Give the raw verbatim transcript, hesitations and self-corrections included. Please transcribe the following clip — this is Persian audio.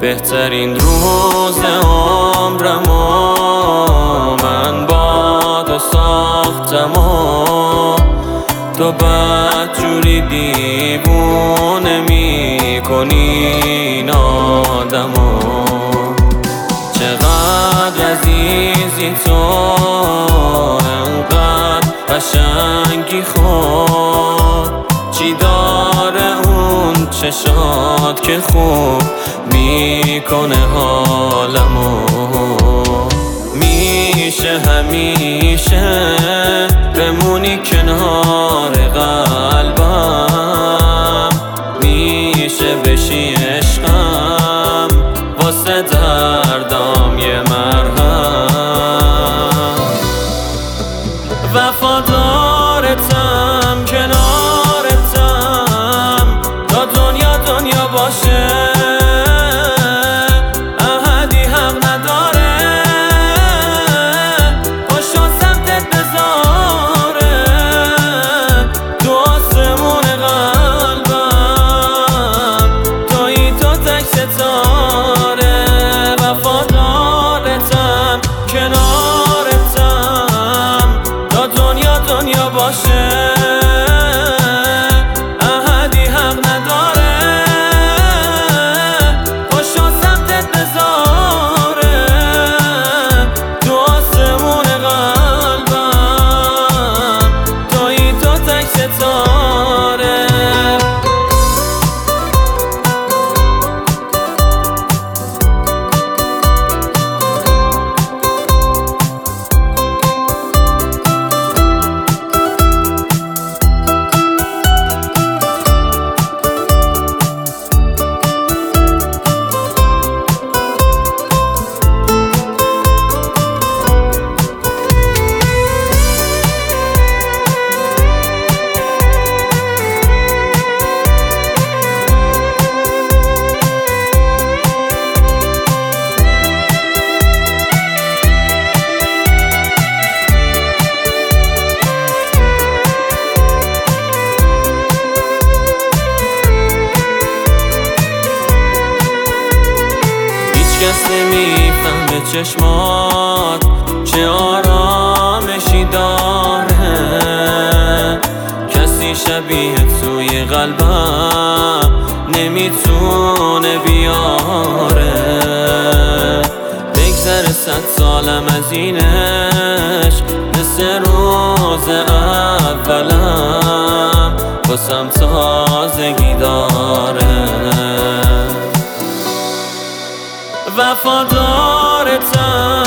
بهترین روز عمرمو من با تو ساختم و تو بدجوری دیوونه میکنی این آدمو. چقدر عزیزی تو، انقدر قشنگی خود، چی داره اون چشات که خوب میکنه حالمو. میشه همیشه بمونی کنار قلبم، میشه بشی عشقم واسه دردام یه مرهم. وفادارتم کنارتم تا دنیا دنیا باشه، احدی حق نداره پاشو سمتت بذاره تو آسمون قلبم، تویی تو تک ستاره. وفادارتم کنارتم تا دنیا دنیا باشه، احدی حق نداره پاشو سمتت بذاره تو آسمون قلبم، تویی تو تک ستاره. کس نمیفهمه چشمات چه آرامشی داره، کسی شبیه توی قلبم نمیتونه بیاره. بگذره صد سالم از اینش مثل روز اولم واسم تازگی داره. وفادارتم